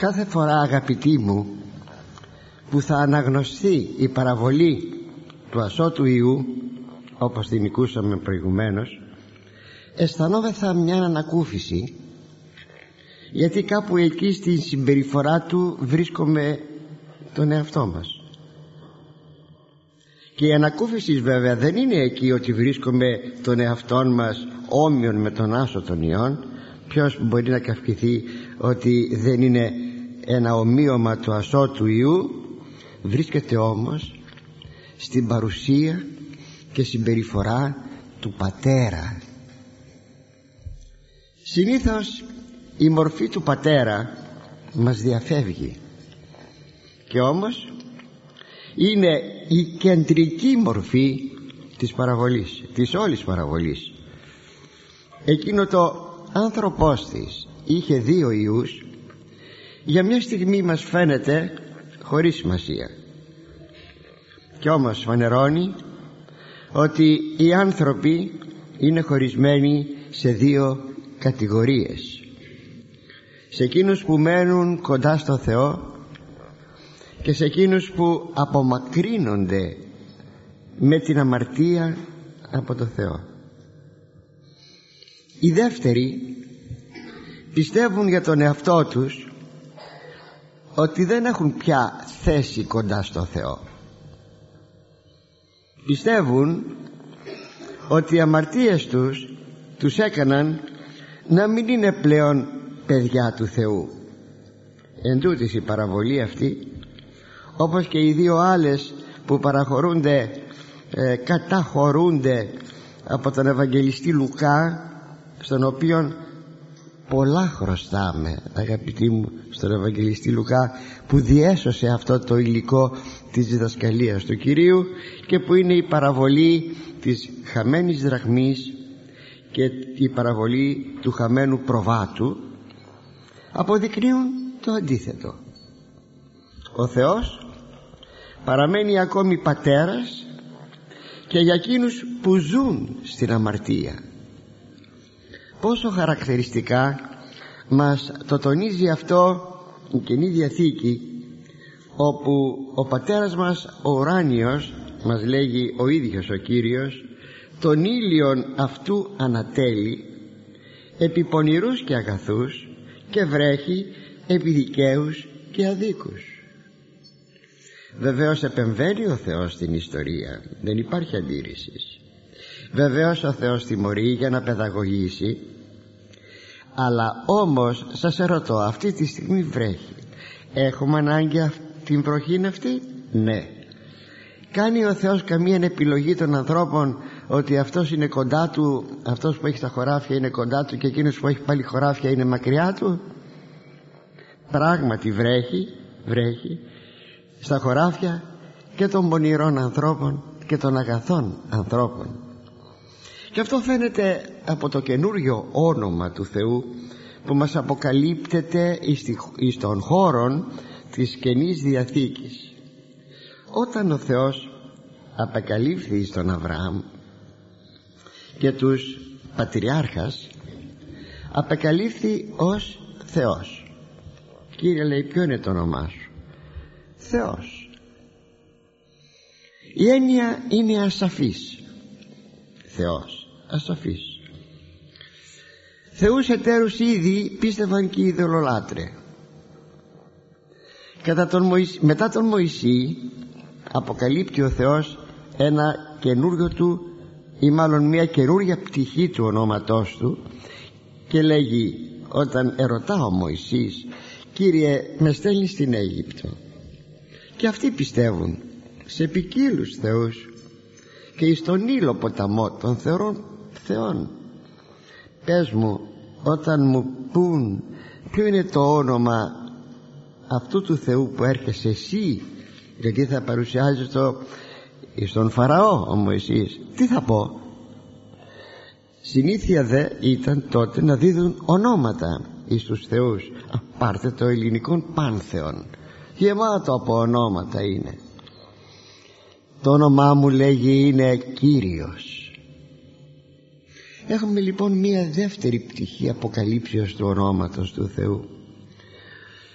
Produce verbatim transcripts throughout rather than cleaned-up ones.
Κάθε φορά, αγαπητοί μου, που θα αναγνωστεί η παραβολή του ασώτου Ιού, όπως την ακούσαμε προηγουμένως, αισθανόμεθα μια ανακούφιση, γιατί κάπου εκεί στην συμπεριφορά του βρίσκουμε τον εαυτό μας. Και η ανακούφιση βέβαια δεν είναι εκεί ότι βρίσκουμε τον εαυτό μας όμοιον με τον άσωτον Υιόν. Ποιος μπορεί να καυκηθεί ότι δεν είναι ένα ομοίωμα του ασώτου Υιού? Βρίσκεται όμως στην παρουσία και συμπεριφορά του Πατέρα. Συνήθως η μορφή του Πατέρα μας διαφεύγει, και όμως είναι η κεντρική μορφή της παραβολής, της όλης παραβολής. Εκείνο το άνθρωπος της είχε δύο ιούς, για μια στιγμή μας φαίνεται χωρίς σημασία, και όμως φανερώνει ότι οι άνθρωποι είναι χωρισμένοι σε δύο κατηγορίες: σε εκείνους που μένουν κοντά στο Θεό και σε εκείνους που απομακρύνονται με την αμαρτία από το Θεό. Οι δεύτεροι πιστεύουν για τον εαυτό τους ότι δεν έχουν πια θέση κοντά στο Θεό. Πιστεύουν ότι οι αμαρτίες τους τους έκαναν να μην είναι πλέον παιδιά του Θεού. Εν τούτης η παραβολή αυτή, όπως και οι δύο άλλες που παραχωρούνται, ε, καταχωρούνται από τον Ευαγγελιστή Λουκά, στον οποίον πολλά χρωστάμε, αγαπητοί μου, στον Ευαγγελιστή Λουκά, που διέσωσε αυτό το υλικό της διδασκαλίας του Κυρίου, και που είναι η παραβολή της χαμένης δραχμής και η παραβολή του χαμένου προβάτου, αποδεικνύουν το αντίθετο. Ο Θεός παραμένει ακόμη Πατέρας και για εκείνους που ζουν στην αμαρτία. Πόσο χαρακτηριστικά μας το τονίζει αυτό η Καινή Διαθήκη, όπου ο Πατέρας μας ο ουράνιος, μας λέγει ο ίδιος ο Κύριος, τον ήλιον αυτού ανατέλει επί πονηρούς και αγαθούς, και βρέχει επί δικαίους και αδίκους. Βεβαίως επεμβαίνει ο Θεός στην ιστορία, δεν υπάρχει αντίρρηση. Βεβαίως ο Θεός τιμωρεί για να παιδαγωγήσει, αλλά όμως σας ερωτώ, αυτή τη στιγμή βρέχει. Έχουμε ανάγκη την βροχή αυτή? Ναι. Κάνει ο Θεός καμία επιλογή των ανθρώπων ότι αυτός είναι κοντά του, αυτός που έχει τα χωράφια είναι κοντά του και εκείνος που έχει πάλι χωράφια είναι μακριά του? Πράγματι βρέχει, βρέχει στα χωράφια και των πονηρών ανθρώπων και των αγαθών ανθρώπων. Και αυτό φαίνεται από το καινούριο όνομα του Θεού που μας αποκαλύπτεται εις των χώρων της Καινής Διαθήκης. Όταν ο Θεός αποκαλύφθη στον Αβραάμ και τους πατριάρχας, αποκαλύφθη ως Θεός. Κύριε, λέει, ποιο είναι το όνομά σου? Θεός. Η έννοια είναι ασαφής. Θεός, ασαφής. Θεούς εταίρους ήδη πίστευαν και οι ειδωλολάτρες. Κατά τον Μωυσ... μετά τον Μωυσή αποκαλύπτει ο Θεός ένα καινούριο του, ή μάλλον μια καινούρια πτυχή του ονόματός του, και λέγει, όταν ερωτά ο Μωυσής, Κύριε, με στέλνει στην Αίγυπτο, και αυτοί πιστεύουν σε ποικίλους θεούς και εις τον Νείλο ποταμό των θεωρών θεών. Πες μου, όταν μου πούν ποιο είναι το όνομα αυτού του Θεού που έρχεσαι εσύ, γιατί θα παρουσιάζει το στον Φαραώ ο Μωυσής, τι θα πω? Συνήθεια δε ήταν τότε να δίδουν ονόματα εις τους θεούς. Α, πάρτε το ελληνικό πάνθεον, γεμάτο από ονόματα είναι. Το όνομά μου, λέγει, είναι Κύριος. Έχουμε λοιπόν μία δεύτερη πτυχή αποκαλύψεως του ονόματος του Θεού.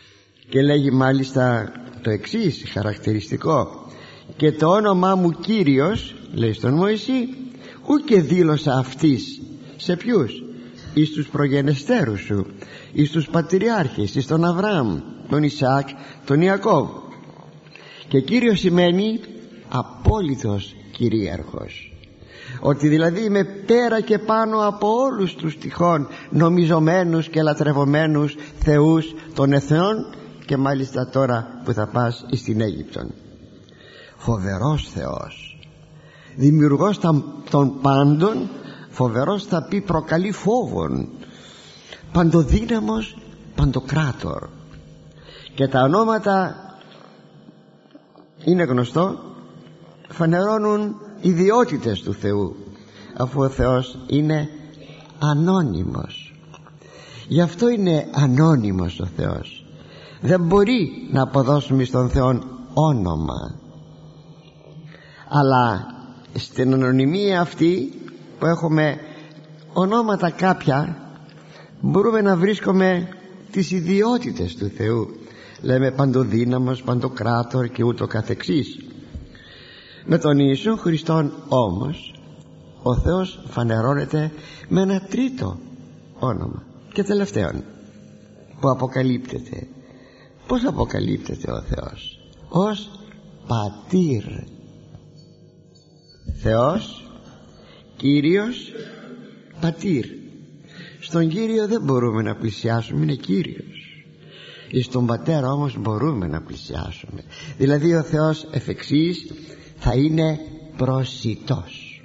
Και λέγει μάλιστα το εξής χαρακτηριστικό: «Και το όνομά μου Κύριος», λέει στον Μωυσή, «ούκε δήλωσα αυτής». Σε ποιους? Εις τους προγενεστέρους σου, εις τους πατριάρχες, εις τον Αβραάμ, τον Ισαάκ, τον Ιακώβ. Και Κύριος σημαίνει απόλυτος κυρίαρχος, ότι δηλαδή είμαι πέρα και πάνω από όλους τους τυχόν νομιζομένους και λατρευομένους θεούς των εθνών, και μάλιστα τώρα που θα πας στην Αίγυπτον. Φοβερός Θεός, δημιουργός των πάντων, φοβερός θα πει προκαλεί φόβον, παντοδύναμος, παντοκράτορ. Και τα ονόματα, είναι γνωστό, φανερώνουν ιδιότητες του Θεού, αφού ο Θεός είναι ανώνυμος. Γι' αυτό είναι ανώνυμος ο Θεός. Δεν μπορεί να αποδώσουμε στον Θεό όνομα, αλλά στην ανωνυμία αυτή που έχουμε ονόματα κάποια, μπορούμε να βρίσκουμε τις ιδιότητες του Θεού. Λέμε παντοδύναμος, παντοκράτορ και ούτω καθεξής. Με τον Ιησού Χριστόν όμως ο Θεός φανερώνεται με ένα τρίτο όνομα και τελευταίον που αποκαλύπτεται. Πώς αποκαλύπτεται ο Θεός? Ως Πατήρ. Θεός, Κύριος, Πατήρ. Στον Κύριο δεν μπορούμε να πλησιάσουμε, είναι Κύριος. Στον Πατέρα όμως μπορούμε να πλησιάσουμε. Δηλαδή ο Θεός εφ' εξής θα είναι προσιτός.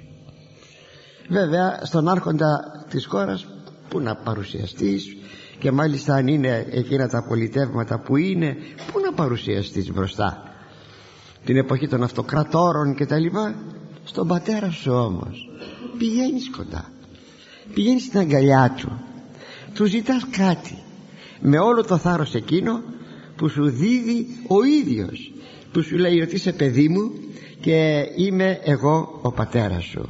Βέβαια στον άρχοντα της χώρας που να παρουσιαστείς, και μάλιστα αν είναι εκείνα τα πολιτεύματα που είναι, που να παρουσιαστείς μπροστά, την εποχή των αυτοκρατόρων και τα λοιπά. Στον Πατέρα σου όμως πηγαίνεις κοντά, πηγαίνεις στην αγκαλιά του, του ζητάς κάτι με όλο το θάρρος εκείνο που σου δίδει ο ίδιος, που σου λέει ότι είσαι παιδί μου και είμαι εγώ ο πατέρας σου.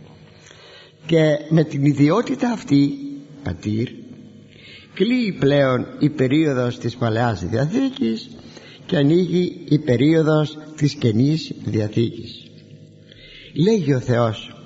Και με την ιδιότητα αυτή, Πατήρ, κλείει πλέον η περίοδος της Παλαιάς Διαθήκης και ανοίγει η περίοδος της Καινής Διαθήκης. Λέγει ο Θεός,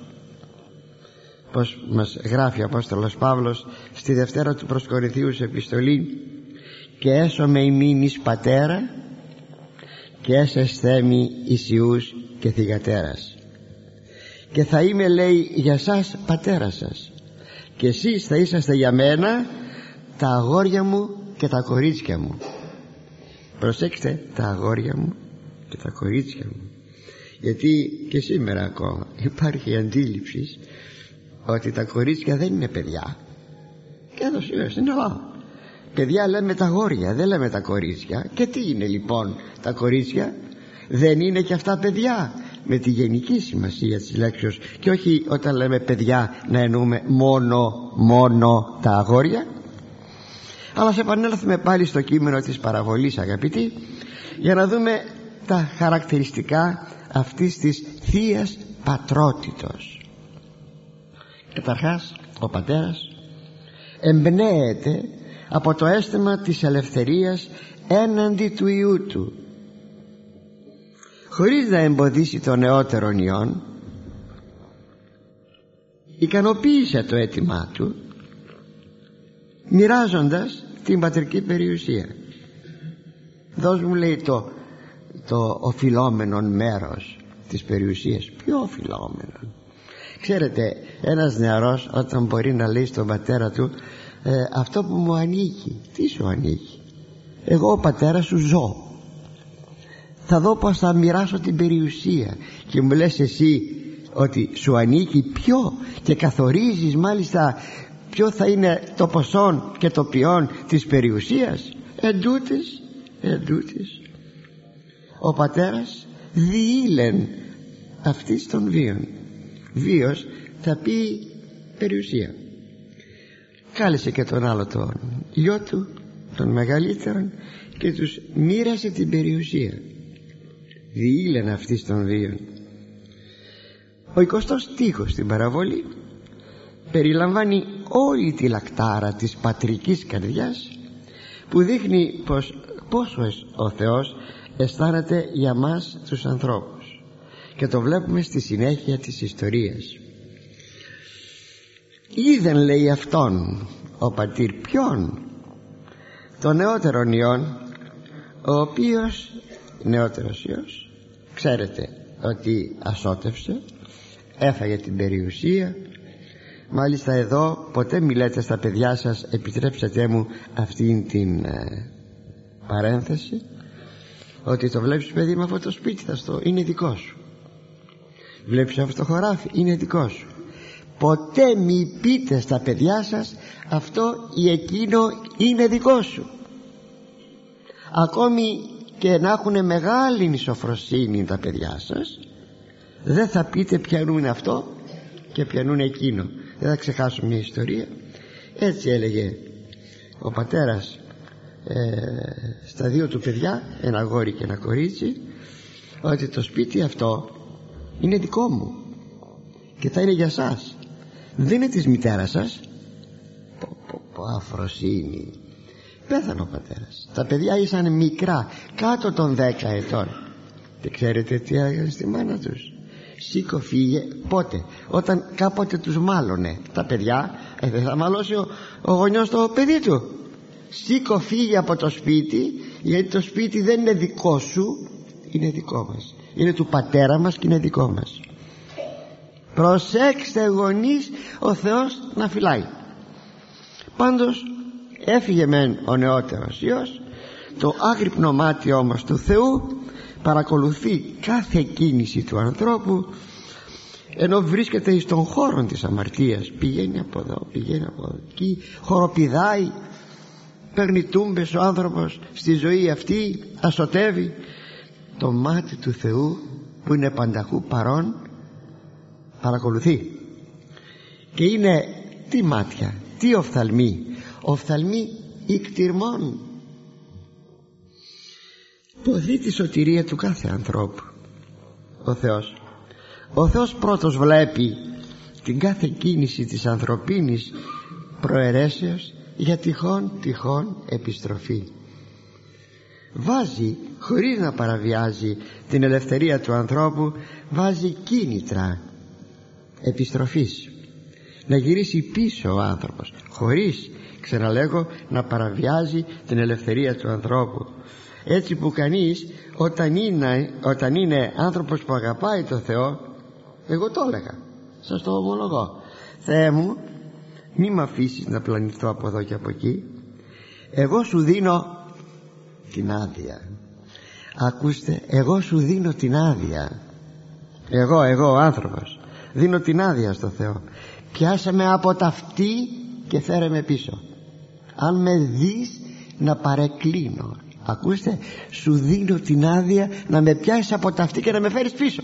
πως μας γράφει ο Απόστολος Παύλος στη Δευτέρα του προς Κορινθίους επιστολή, «Και έσωμε ημίν εις πατέρα και έσεσθέ μη εις ιούς και θυγατέρας. Και θα είμαι, λέει, για σας πατέρα σας, και εσείς θα είσαστε για μένα τα αγόρια μου και τα κορίτσια μου». Προσέξτε, τα αγόρια μου και τα κορίτσια μου, γιατί και σήμερα ακόμα υπάρχει αντίληψη ότι τα κορίτσια δεν είναι παιδιά. Και εδώ σήμερα στην Ελλάδα παιδιά λέμε τα αγόρια, δεν λέμε τα κορίτσια. Και τι είναι λοιπόν τα κορίτσια? Δεν είναι και αυτά παιδιά με τη γενική σημασία της λέξεως, και όχι όταν λέμε παιδιά να εννοούμε μόνο μόνο τα αγόρια. Αλλά σε επανέλθουμε πάλι στο κείμενο της παραβολής, αγαπητοί, για να δούμε τα χαρακτηριστικά αυτής της θείας πατρότητος. Καταρχάς, ο πατέρας εμπνέεται από το αίσθημα της ελευθερίας έναντι του Υιού του, χωρίς να εμποδίσει τον νεότερον Υιόν. Ικανοποίησε το αίτημά του μοιράζοντας την πατρική περιουσία. Δώσ' μου, λέει, το, το οφειλόμενον μέρος της περιουσίας. Ποιο οφειλόμενον? Ξέρετε, ένας νεαρός όταν μπορεί να λέει στον πατέρα του, ε, αυτό που μου ανήκει, τι σου ανήκει? Εγώ ο πατέρας σου ζω, θα δω πως θα μοιράσω την περιουσία, και μου λες εσύ ότι σου ανήκει ποιο, και καθορίζεις μάλιστα ποιο θα είναι το ποσόν και το ποιόν της περιουσίας. Εντούτοις, εντούτοις ο πατέρας διήλεν αυτής των βίων. Βίος θα πει περιουσία. Κάλεσε και τον άλλο τον γιο του, τον μεγαλύτερον, και τους μοίρασε την περιουσία. Διήλεν αυτής των βίων. Ο εικοστός στίχος στην παραβολή περιλαμβάνει όλη τη λακτάρα της πατρικής καρδιάς που δείχνει πως, πόσο ο Θεός αισθάνεται για μας τους ανθρώπους, και το βλέπουμε στη συνέχεια της ιστορίας. Είδεν, λέει, αυτόν ο πατήρ. Ποιον? τον νεότερον Υιόν, ο οποίος νεότερος Υιός, ξέρετε ότι ασώτευσε, έφαγε την περιουσία. Μάλιστα εδώ ποτέ μιλάτε στα παιδιά σας, επιτρέψατε μου αυτήν την ε, παρένθεση, ότι το βλέπεις, παιδί, με αυτό το σπίτι θα στο, είναι δικό σου. Βλέπεις αυτό το χωράφι, είναι δικό σου. Ποτέ μη πείτε στα παιδιά σας αυτό ή εκείνο είναι δικό σου. Ακόμη και να έχουν μεγάλη νησοφροσύνη τα παιδιά σας, δεν θα πείτε πιανούν αυτό και πιανούν εκείνο. Δεν θα ξεχάσω μια ιστορία. Έτσι έλεγε ο πατέρας ε, στα δύο του παιδιά, ένα αγόρι και ένα κορίτσι, ότι το σπίτι αυτό είναι δικό μου και θα είναι για σας, δεν είναι της μητέρας σας. Πω, πω, πω, αφροσύνη. Πέθανε ο πατέρας. Τα παιδιά ήσαν μικρά, κάτω των δέκα ετών. Και ξέρετε τι έλεγαν στη μάνα τους? Σήκω, φύγε. Πότε? Όταν κάποτε τους μάλωνε τα παιδιά. ε, Δεν θα μαλώσει ο, ο γονιός το παιδί του. Σήκω, φύγε από το σπίτι, γιατί το σπίτι δεν είναι δικό σου, είναι δικό μας, είναι του πατέρα μας και είναι δικό μας. Προσέξτε γονείς, ο Θεός να φυλάει. Πάντως έφυγε μεν ο νεότερος Υιός, το άγρυπνο μάτι όμως του Θεού παρακολουθεί κάθε κίνηση του ανθρώπου, ενώ βρίσκεται εις των χώρων της αμαρτίας. Πηγαίνει από εδώ, πηγαίνει από εκεί, χοροπηδάει, παίρνει τούμπες ο άνθρωπος στη ζωή αυτή, ασωτεύει. Το μάτι του Θεού που είναι πανταχού παρόν παρακολουθεί. Και είναι τι μάτια, τι οφθαλμοί? Οφθαλμοί ικτυρμών. Ποδεί τη σωτηρία του κάθε ανθρώπου ο Θεός. Ο Θεός πρώτος βλέπει την κάθε κίνηση της ανθρωπίνης προαιρέσεως για τυχόν τυχόν επιστροφή. Βάζει, χωρίς να παραβιάζει την ελευθερία του ανθρώπου, βάζει κίνητρα επιστροφής, να γυρίσει πίσω ο άνθρωπος, χωρίς, ξαναλέγω, να παραβιάζει την ελευθερία του ανθρώπου. Έτσι που κανείς όταν είναι, όταν είναι άνθρωπος που αγαπάει το Θεό, εγώ το έλεγα, σας το ομολογώ, Θεέ μου, μη μ' αφήσεις να πλανηθώ από εδώ και από εκεί, εγώ σου δίνω την άδεια. Ακούστε, εγώ σου δίνω την άδεια. Εγώ, εγώ ο άνθρωπος, δίνω την άδεια στο Θεό. Πιάσε με από τα αυτή και φέρε με πίσω. Αν με δεις να παρεκκλίνω, ακούστε, σου δίνω την άδεια να με πιάσεις από τα αυτή και να με φέρεις πίσω.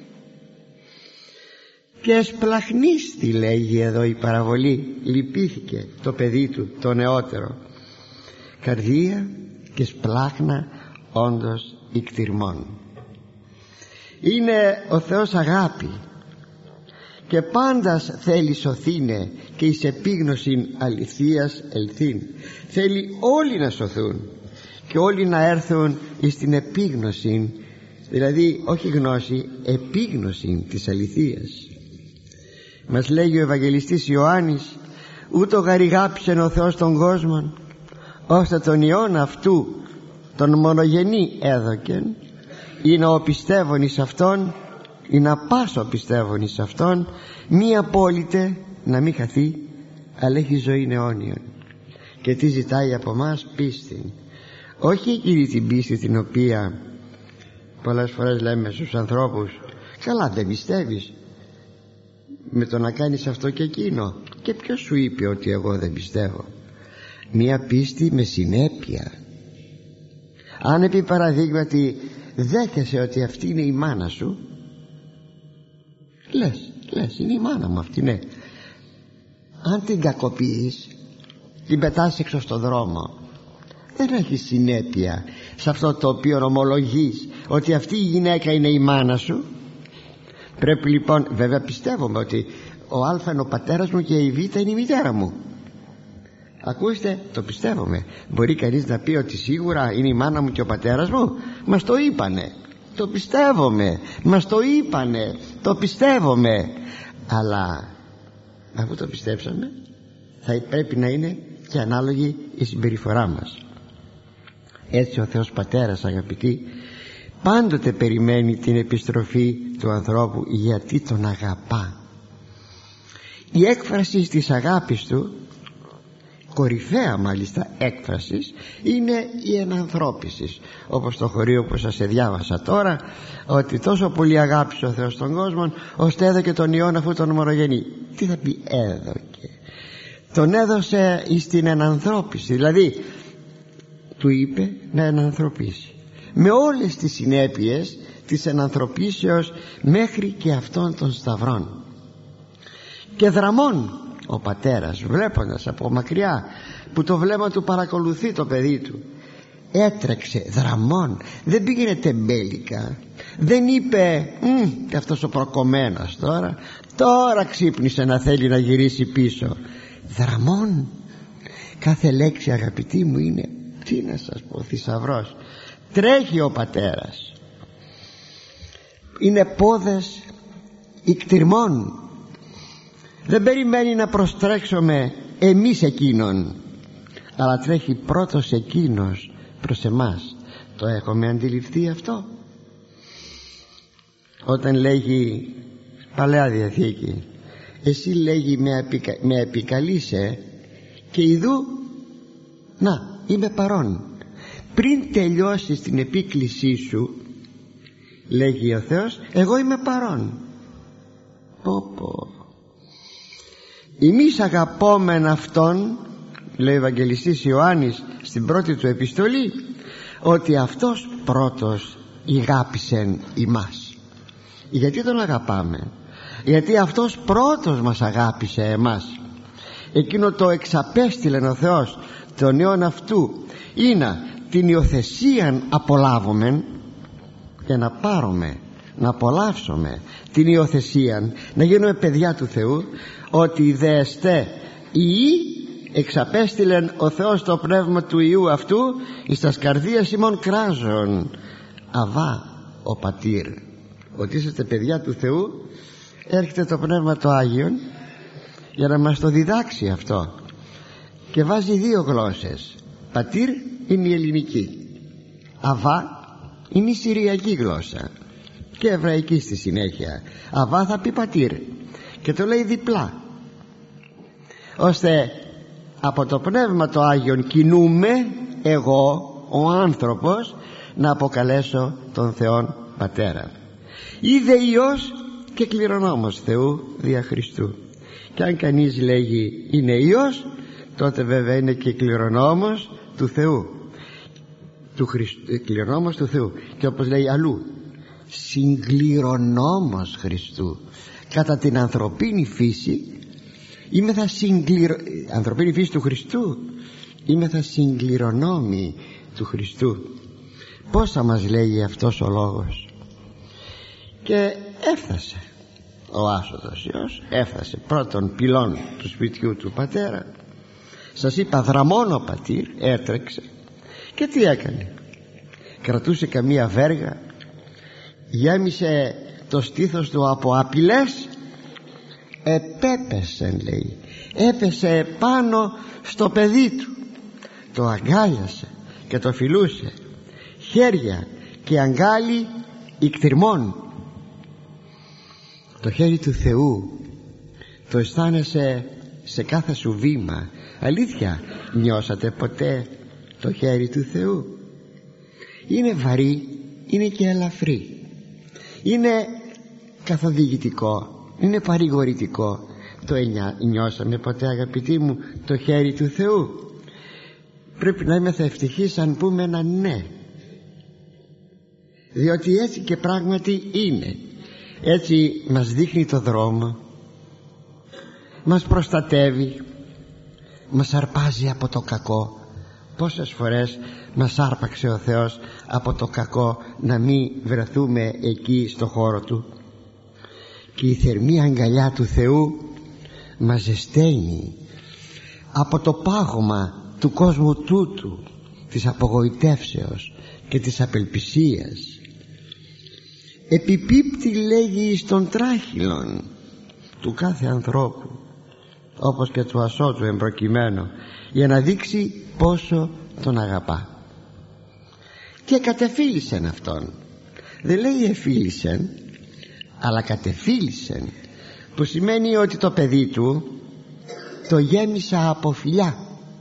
Και εσπλαχνίστη, λέγει εδώ η παραβολή, λυπήθηκε το παιδί του το νεότερο, καρδία και σπλάχνα όντως ικτυρμών. Είναι ο Θεός αγάπη και πάντας θέλει σωθήνε και εις επίγνωσιν αληθείας ελθύν. Θέλει όλοι να σωθούν και όλοι να έρθουν εις την επίγνωση, δηλαδή όχι γνώση, επίγνωση της αληθείας. Μας λέγει ο Ευαγγελιστής Ιωάννης, ούτω γαριγάψεν ο Θεός τον κόσμον, ώστε τον Υιόν αυτού τον μονογενή έδωκεν, ή να ο πιστεύων εις αυτόν, ή να πάσω πιστεύων εις αυτόν, μη απόλυτε να μην χαθεί, αλλά έχει ζωή αιώνιον. Και τι ζητάει από μας? Πίστη. Όχι εκείνη την πίστη την οποία πολλές φορές λέμε στους ανθρώπους, καλά δεν πιστεύεις, με το να κάνεις αυτό και εκείνο. Και ποιος σου είπε ότι εγώ δεν πιστεύω? Μία πίστη με συνέπεια. Αν επί παραδείγματι δέχεσαι ότι αυτή είναι η μάνα σου, λες, λες είναι η μάνα μου αυτή, ναι. Αν την κακοποιείς, την πετάς έξω στον δρόμο, δεν έχει συνέπεια σε αυτό το οποίο ομολογείς ότι αυτή η γυναίκα είναι η μάνα σου. Πρέπει λοιπόν, βέβαια πιστεύουμε ότι ο Α είναι ο πατέρας μου και η Β είναι η μητέρα μου, Ακούστε, το πιστεύουμε. Μπορεί κανείς να πει ότι σίγουρα είναι η μάνα μου και ο πατέρας μου? Μας το είπανε, το πιστεύουμε. Μας το είπανε, το πιστεύουμε. Αλλά αφού το πιστέψαμε, θα πρέπει να είναι και ανάλογη η συμπεριφορά μας. Έτσι ο Θεός Πατέρας, αγαπητοί, πάντοτε περιμένει την επιστροφή του ανθρώπου, γιατί τον αγαπά. Η έκφραση της αγάπης του, κορυφαία μάλιστα έκφρασης, είναι η ενανθρώπιση, όπως το χωρίο που σας διάβασα τώρα, ότι τόσο πολύ αγάπησε ο Θεός τον κόσμο ώστε έδωκε τον Υιόν αφού τον ομορογενεί. Τι θα πει έδωκε? Τον έδωσε στην ενανθρώπιση, δηλαδή του είπε να ενανθρωπίσει με όλες τις συνέπειες της ενανθρωπίσεως μέχρι και αυτών των σταυρών. Και δραμών ο πατέρας, βλέποντας από μακριά που το βλέμμα του παρακολουθεί το παιδί του, έτρεξε δραμών, δεν πήγαινε τεμπέλικα, δεν είπε και αυτός ο προκομμένος τώρα τώρα ξύπνησε να θέλει να γυρίσει πίσω. Δραμών, κάθε λέξη αγαπητοί μου είναι, τι να σας πω, θησαυρός. Τρέχει ο πατέρας, είναι πόδες ικτυρμών, δεν περιμένει να προστρέξουμε εμείς εκείνον, αλλά τρέχει πρώτος εκείνος προς εμάς. Το έχουμε αντιληφθεί αυτό? Όταν λέγει Παλαιά Διαθήκη, εσύ λέγει με, επικα... με επικαλείσαι και ιδού να είμαι παρόν. Πριν τελειώσεις την επίκλησή σου, λέγει ο Θεός, εγώ είμαι παρόν. Πω πω. Εμείς αγαπόμεν αυτόν, λέει ο Ευαγγελιστής Ιωάννης στην πρώτη του επιστολή, ότι αυτός πρώτος ηγάπησεν ημάς. Γιατί τον αγαπάμε? Γιατί αυτός πρώτος μας αγάπησε εμάς. Εκείνο το εξαπέστειλεν ο Θεός τον Υιόν αυτού, είναι την υιοθεσίαν απολάβομεν, για να πάρουμε, να απολαύσουμε την υιοθεσίαν, να γίνουμε παιδιά του Θεού. Ότι δέστε ή εξαπέστειλεν ο Θεός το πνεύμα του Υιού αυτού εις τας καρδίας ημών κράζων, αβά ο πατήρ. Ότι είσαστε παιδιά του Θεού, έρχεται το Πνεύμα το Άγιον για να μας το διδάξει αυτό, και βάζει δύο γλώσσες. Πατήρ είναι η ελληνική, αβά είναι η συριακή γλώσσα και εβραϊκή στη συνέχεια. Αβά θα πει πατήρ, και το λέει διπλά, ώστε από το Πνεύμα το Άγιον κινούμε εγώ ο άνθρωπος να αποκαλέσω τον Θεόν Πατέρα. Είδε Υιός και κληρονόμος Θεού δια Χριστού. Και αν κανείς λέγει είναι Υιός, τότε βέβαια είναι και κληρονόμος του Θεού, του Χριστ... κληρονόμος του Θεού. Και όπως λέει αλλού, συγκληρονόμος Χριστού. Κατά την ανθρωπίνη φύση είμαι θα συγκληρω... ανθρωπίνη φύση του Χριστού, είμαι θα συγκληρονόμοι του Χριστού. Πόσα μας λέει αυτός ο λόγος. Και έφτασε ο άσοδος Υιός, έφτασε πρώτον πυλών του σπιτιού του πατέρα. Σας είπα δραμών ο πατήρ, έτρεξε. Και τι έκανε? Κρατούσε καμία βέργα, γέμισε το στήθος του από απειλές, επέπεσε, λέει, έπεσε πάνω στο παιδί του, το αγκάλιασε και το φιλούσε, χέρια και αγκάλι ικτυρμών. Το χέρι του Θεού το αισθάνεσαι σε κάθε σου βήμα. Αλήθεια, νιώσατε ποτέ το χέρι του Θεού? Είναι βαρύ, είναι και ελαφρύ, είναι καθοδηγητικό, είναι παρηγορητικό. Το νιώσαμε ποτέ, αγαπητοί μου, το χέρι του Θεού? Πρέπει να είμαστε ευτυχείς αν πούμε ένα ναι, διότι έτσι και πράγματι είναι. Έτσι μας δείχνει το δρόμο, μας προστατεύει, μας αρπάζει από το κακό. Πόσες φορές μας άρπαξε ο Θεός από το κακό, να μην βρεθούμε εκεί στο χώρο Του. Και η θερμή αγκαλιά του Θεού μας ζεσταίνει. από το πάγωμα του κόσμου τούτου, της απογοητεύσεως και της απελπισίας. Επιπίπτει, λέγει, στον τράχυλον του κάθε ανθρώπου, όπως και του ασώτου εμπροκειμένου, για να δείξει πόσο τον αγαπά. Και κατεφίλησεν αυτόν. Δεν λέει εφίλησεν, αλλά κατεφίλησεν, που σημαίνει ότι το παιδί του το γέμισα από φιλιά,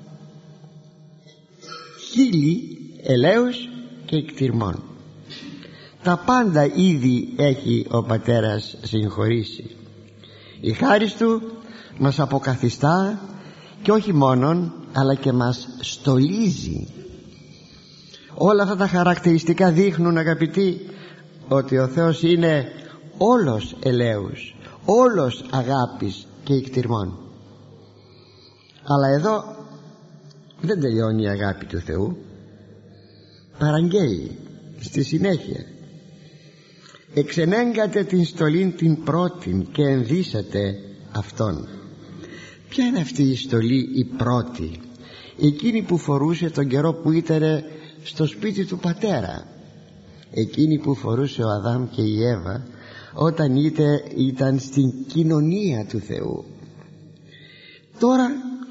χείλη, ελαίους και εκτιρμών. Τα πάντα ήδη έχει ο Πατέρας συγχωρήσει. Η χάρις του μας αποκαθιστά, και όχι μόνον, αλλά και μας στολίζει. Όλα αυτά τα χαρακτηριστικά δείχνουν, αγαπητοί, ότι ο Θεός είναι όλος ελαίους, όλος αγάπης και εκτιρμών. Αλλά εδώ δεν τελειώνει η αγάπη του Θεού. Παραγγέλει στη συνέχεια: εξενέγκατε την στολήν την πρώτην και ενδύσατε αυτόν. Ποια είναι αυτή η στολή η πρώτη? Εκείνη που φορούσε τον καιρό που ήταν στο σπίτι του πατέρα, εκείνη που φορούσε ο Αδάμ και η Εύα όταν είτε, ήταν στην κοινωνία του Θεού. Τώρα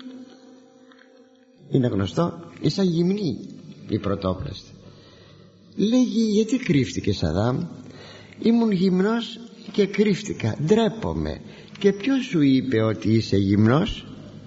είναι γνωστό, ήσαν γυμνοί οι πρωτόπλαστοι. Λέγει: γιατί κρύφτηκες, Αδάμ? Ήμουν γυμνός και κρύφτηκα, ντρέπομαι. Και ποιος σου είπε ότι είσαι γυμνός?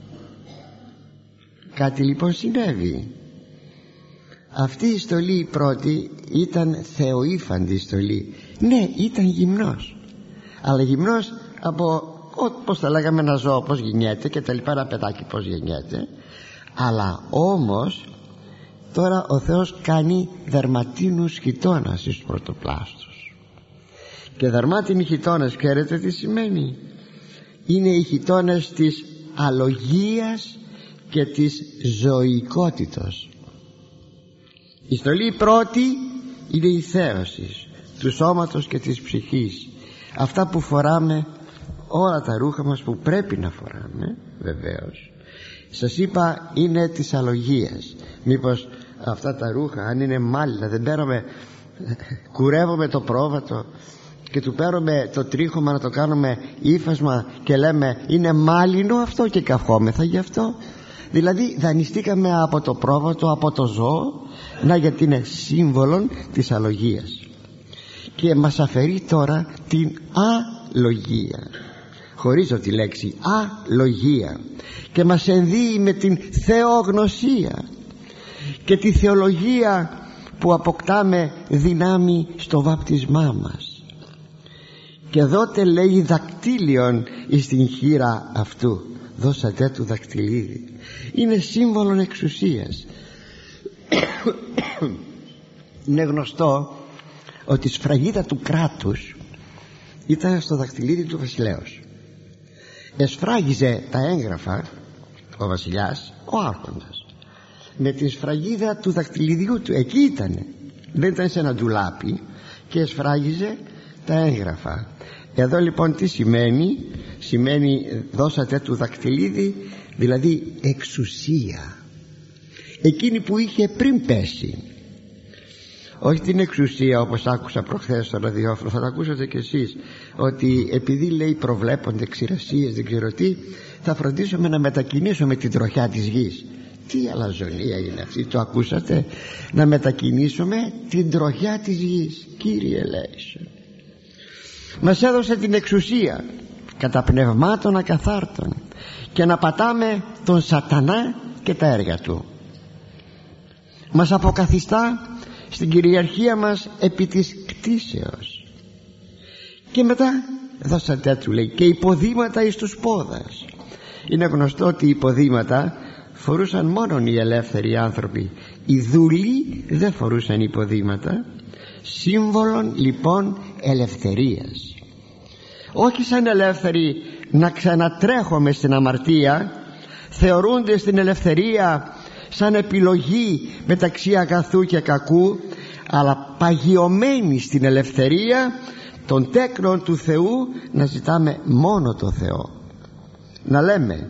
Κάτι λοιπόν συνέβη. Αυτή η στολή η πρώτη ήταν θεοήφαντη στολή. Ναι, ήταν γυμνός, αλλά γυμνός από, πώς θα λέγαμε, ένα ζώο πώς γεννιέται και τα λοιπά, ένα παιδάκι πώς γεννιέται. Αλλά όμως τώρα ο Θεός κάνει δερματίνους χιτώνα στους πρωτοπλάστους. Και δερμάτινοι χιτώνες, ξέρετε τι σημαίνει? Είναι οι χιτώνες της αλογίας και της ζωικότητος. Η στολή πρώτη είναι η θέωση του σώματος και της ψυχής. Αυτά που φοράμε, όλα τα ρούχα μας που πρέπει να φοράμε, βεβαίως, σας είπα, είναι της αλογίας. Μήπως αυτά τα ρούχα, αν είναι μάλινα, δεν παίρνουμε, κουρεύουμε το πρόβατο και του παίρνουμε το τρίχωμα να το κάνουμε ύφασμα και λέμε είναι μάλινο αυτό και καυχόμεθα γι' αυτό? Δηλαδή δανειστήκαμε από το πρόβατο, από το ζώο, να, γιατί είναι σύμβολο της αλογίας. Και μας αφαιρεί τώρα την αλογία, χωρίζω τη λέξη αλογία, και μας ενδύει με την θεογνωσία και τη θεολογία που αποκτάμε δυνάμει στο βάπτισμά μας. Και δότε, λέει, δακτύλιον εις την χείρα αυτού, δώσατε του δακτυλίδι. Είναι σύμβολο εξουσίας. Είναι γνωστό ότι η σφραγίδα του κράτους ήταν στο δακτυλίδι του βασιλέως. Εσφράγιζε τα έγγραφα ο βασιλιάς, ο άρχοντας, με τη σφραγίδα του δακτυλιδιού του. Εκεί ήτανε, δεν ήταν σε ένα ντουλάπι, και εσφράγιζε τα έγγραφα. Εδώ λοιπόν τι σημαίνει? Σημαίνει δώσατε του δακτυλίδι, δηλαδή εξουσία, εκείνη που είχε πριν πέσει. Όχι την εξουσία όπως άκουσα προχθές στο ραδιόφωνο, θα το ακούσατε κι εσείς, ότι επειδή, λέει, προβλέπονται ξηρασίες, δεν ξέρω τι, θα φροντίσουμε να μετακινήσουμε την τροχιά της γης. Τι αλαζονία είναι αυτή, το ακούσατε? Να μετακινήσουμε την τροχιά της γης, Κύριε λέει. Μας έδωσε την εξουσία κατά πνευμάτων ακαθάρτων και να πατάμε τον σατανά και τα έργα του. Μας αποκαθιστά στην κυριαρχία μας επί της κτήσεως. Και μετά δώσατε του, λέει, και υποδήματα εις τους πόδας. Είναι γνωστό ότι οι υποδήματα φορούσαν μόνον οι ελεύθεροι άνθρωποι. Οι δούλοι δεν φορούσαν υποδήματα. Σύμβολον λοιπόν ελευθερίας. Όχι σαν ελεύθεροι να ξανατρέχουμε στην αμαρτία, θεωρούνται στην ελευθερία σαν επιλογή μεταξύ αγαθού και κακού, αλλά παγιωμένοι στην ελευθερία των τέκνων του Θεού, να ζητάμε μόνο το Θεό. Να λέμε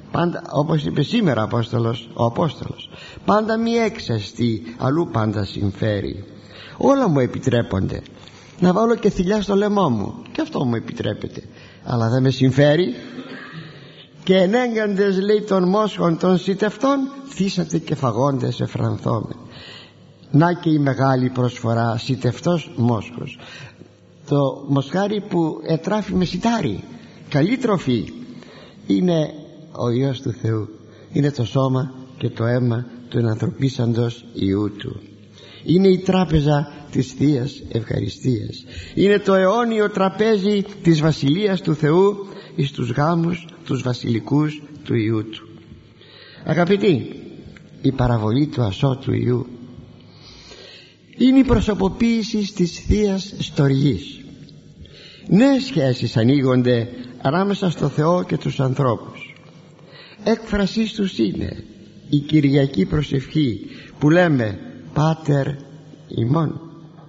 πάντα, όπως είπε σήμερα Απόστολος, ο Απόστολος, πάντα μη έξαστη, αλλού πάντα συμφέρει. Όλα μου επιτρέπονται. Να βάλω και θηλιά στο λαιμό μου, και αυτό μου επιτρέπεται, αλλά δεν με συμφέρει. Και ενέγκαντες, λέει, των μόσχων των σιτευτών, θύσατε και φαγόντες εφρανθόμεν. Να και η μεγάλη προσφορά, σιτευτός μόσχος, το μοσχάρι που ετράφει με σιτάρι, καλή τροφή. Είναι ο Υιός του Θεού, είναι το σώμα και το αίμα του ενανθρωπίσαντος Υιού Του. Είναι η τράπεζα της Θείας Ευχαριστίας, είναι το αιώνιο τραπέζι της Βασιλείας του Θεού εις τους γάμους τους βασιλικούς του Υιού Του. Αγαπητοί, η παραβολή του ασώτου Υιού είναι η προσωποποίηση της Θείας Στοργής. Νέες σχέσεις ανοίγονται ανάμεσα στο Θεό και τους ανθρώπους. Έκφρασής τους είναι η Κυριακή προσευχή που λέμε Πάτερ ημών.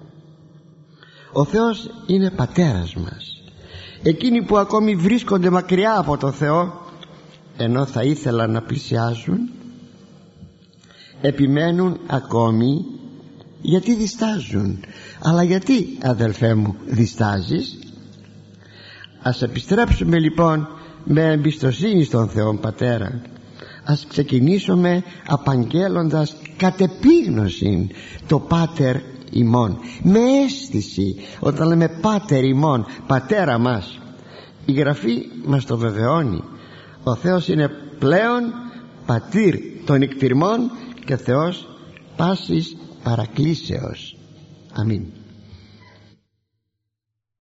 Ο Θεός είναι πατέρας μας. Εκείνοι που ακόμη βρίσκονται μακριά από το Θεό, ενώ θα ήθελαν να πλησιάζουν, επιμένουν ακόμη, γιατί διστάζουν. Αλλά γιατί, αδελφέ μου, διστάζεις? Ας επιστρέψουμε λοιπόν με εμπιστοσύνη στον Θεό Πατέρα. Ας ξεκινήσουμε απαγγέλλοντας κατ' επίγνωση το Πάτερ ημών, με αίσθηση. Όταν λέμε Πάτερ ημών, πατέρα μας, η Γραφή μας το βεβαιώνει. Ο Θεός είναι πλέον πατήρ των εκπυρμών και Θεός πάσης παρακλήσεως. Αμήν.